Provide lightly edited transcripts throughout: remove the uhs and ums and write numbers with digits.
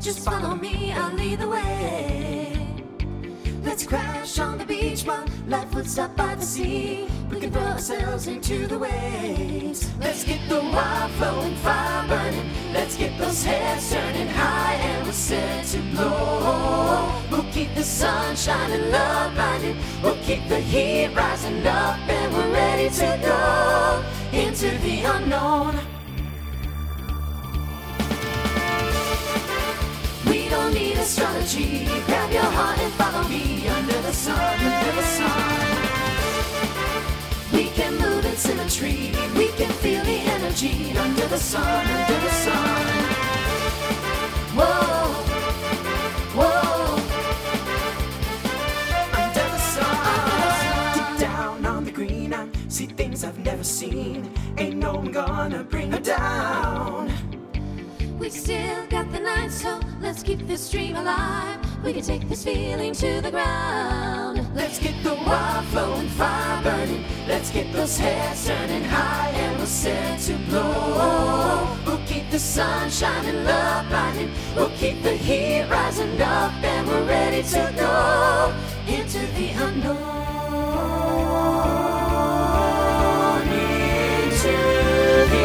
just follow me, I'll lead the way. Let's crash on the beach while life would stop by the sea. We can throw ourselves into the waves. Let's get the wild flowing, fire burning. Let's get those heads turning high and we're set to blow. We'll keep the sun shining, love blinding. We'll keep the heat rising up and we're ready to go into the unknown. We don't need astrology. Grab your heart and follow me under the sun, under the sun. We can move in symmetry. We can feel the energy under the sun, under the sun. Whoa, whoa. Under the sun. Deep down on the green, I see things I've never seen. Ain't no one gonna bring her down. We still got the night, so let's keep this dream alive. We can take this feeling to the ground. Let's get the wild flowing, fire burning. Let's get those heads turning high and we're set to blow. We'll keep the sun shining, love blinding. We'll keep the heat rising up and we're ready to go into the unknown. Into the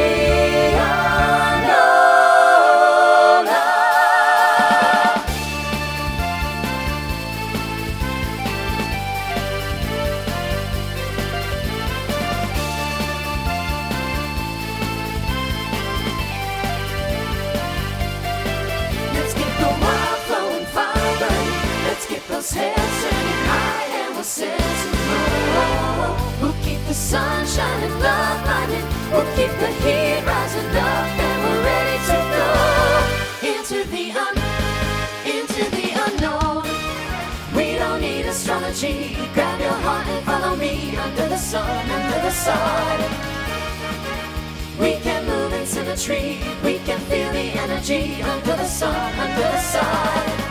those heads turning high and we're set to blow. We'll keep the sun shining, love blinding. We'll keep the heat rising up and we're ready to go into the unknown. We don't need astrology. Grab your heart and follow me under the sun, under the sun. We can move in symmetry. We can feel the energy under the sun, under the sun.